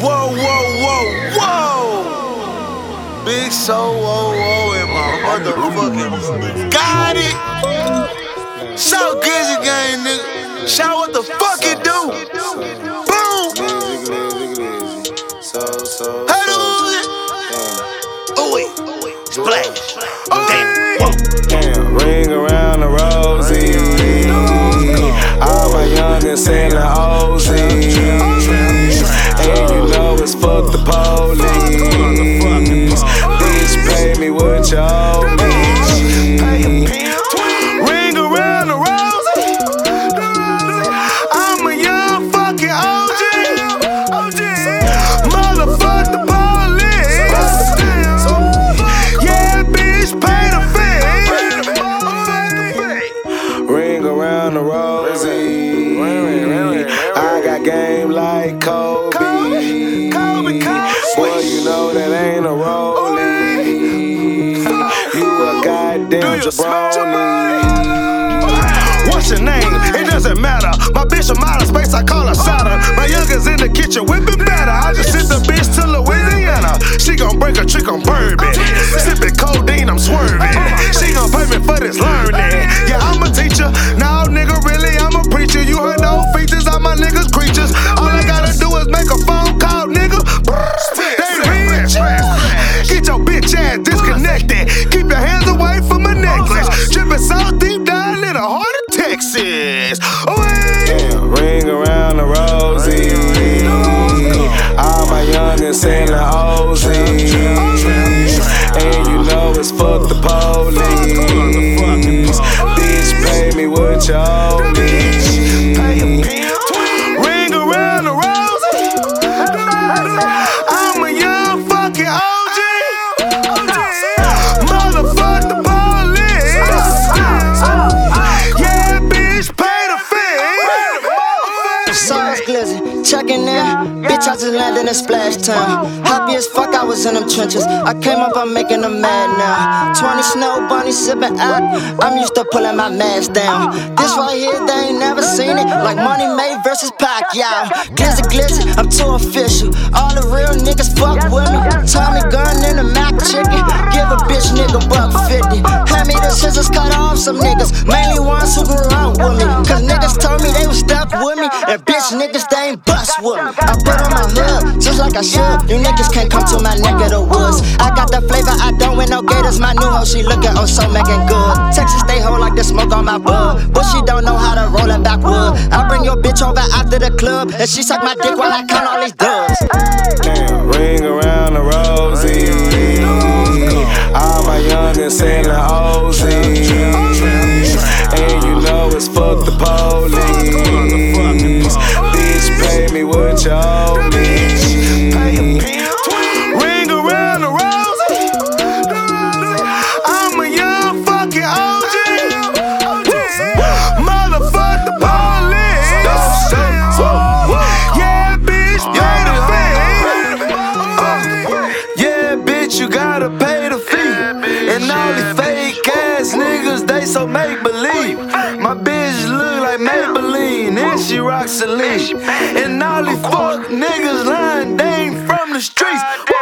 Whoa, whoa, whoa, whoa! Big so, whoa, whoa, in my motherfucking got it! Shout Glizzy Gang, nigga. Shout what the fuck it do? Boom! Hey, dude! Ooh, wait. Splash. Damn, ring around the rosy. All my youngins in the OZ. And you know it's fuck the police. Bitch, pay me what you owe me. Ring around the rosy. I'm a young fucking OG. Motherfuck the police. Yeah, bitch, pay the fee. Ring around the rosy. I got game like Kobe. Boy, you know that ain't a rollie. You a goddamn jabroni. What's your name? It doesn't matter. My bitch from outer space, I call her Saturn. My youngins in the kitchen whipping batter. I just sent the bitch to Louisiana. She gon' break a trick on bourbon. Sipping codeine, I'm swerving. She gon' pay me for this learning. Yeah, I'm a teacher. No, nigga, really, I'm a preacher. You heard no features, all my niggas creatures. All I gotta do is make a phone call, nigga. They rich. Get your bitch ass disconnected. Keep your hands away from my necklace. Dripping so deep down in the heart of Texas. Damn, ring around the rosy. All my youngins in the OZ. And you know it's fuck the police. Bitch, pay me what you owe me. Ring around the rosy. I'm a young fucking OG. Motherfuck the police. Yeah, bitch, pay the fee. Sauce Glizzy, checking in. Bitch, I just landed in Splash Town. Happy as fuck, I was in them trenches. I came up, I'm making them mad now. 20 snow bunnies sipping out. I'm used to pulling my mask down. This right here, they ain't never seen it. Like Money May versus Pacquiao. Glizzy, Glizzy, I'm too official. All the real niggas fuck with me. Tommy gun in the Mac chicken. Give a bitch nigga $1.50. Hand me the scissors, cut off some niggas. Mainly ones who grew up with me. Cause niggas told me they was stuck with me. And bitch niggas, they ain't bust with me. I put on my hood, just like I should. You niggas can't come to my neck of the woods. I got the flavor, I don't wear no gators. My new hoe, she looking oh so making good. Texas stay hold like the smoke on my bud. But she don't know how to roll it backwood. I bring your bitch over after the club, and she suck my dick while I count all these dubs. Damn, ring around the rosy. All my youngins in the OZ. And you know it's fuck the police. Bitch, pay me what you owe me. Ring around the rosy. I'm a young fucking OG. Motherfuck the police. Yeah, bitch, pay the fee. Yeah, bitch, you gotta pay the fee. And all these fake ass niggas, they so make believe. My bitch look like Maybelline, and she rocks Celine. And all these fuck niggas lying, they ain't from the streets.